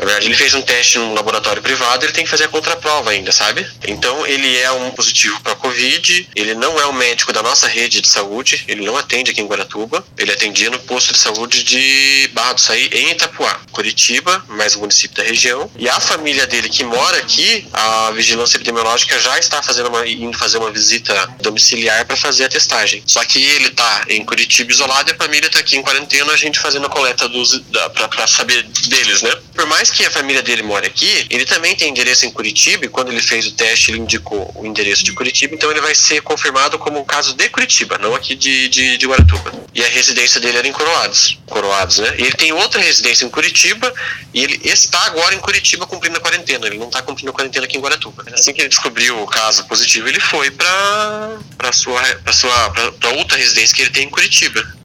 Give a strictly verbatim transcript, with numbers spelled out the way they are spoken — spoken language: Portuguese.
verdade, ele fez um teste num laboratório privado, ele tem que fazer a contraprova ainda, sabe? Então, ele é um positivo para Covid, ele não é um médico da nossa rede de saúde, ele não atende aqui em Guaratuba, ele atendia no posto de saúde de Barra do Saí, em Itapuá, Curitiba, mais um município da região. E a família dele que mora aqui, a vigilância epidemiológica já está fazendo uma, indo fazer uma visita domiciliar para fazer a testagem. Só que ele está em Curitiba isolado e a família está aqui em quarentena, a gente fazendo a coleta dos, para saber deles, né? Por mais que a família dele more aqui, ele também tem endereço em Curitiba e quando ele fez o teste, ele indicou o endereço de Curitiba, então ele vai ser confirmado como um caso de Curitiba, não aqui de, de, de Guaratuba. E a residência dele era em Coroados, Coroados, né? E ele tem outra residência em Curitiba e ele está agora em Curitiba cumprindo a quarentena, ele não está cumprindo a quarentena aqui em Guaratuba. Assim que ele descobriu o caso positivo, ele foi para para sua para sua para outra residência que ele tem em Curitiba.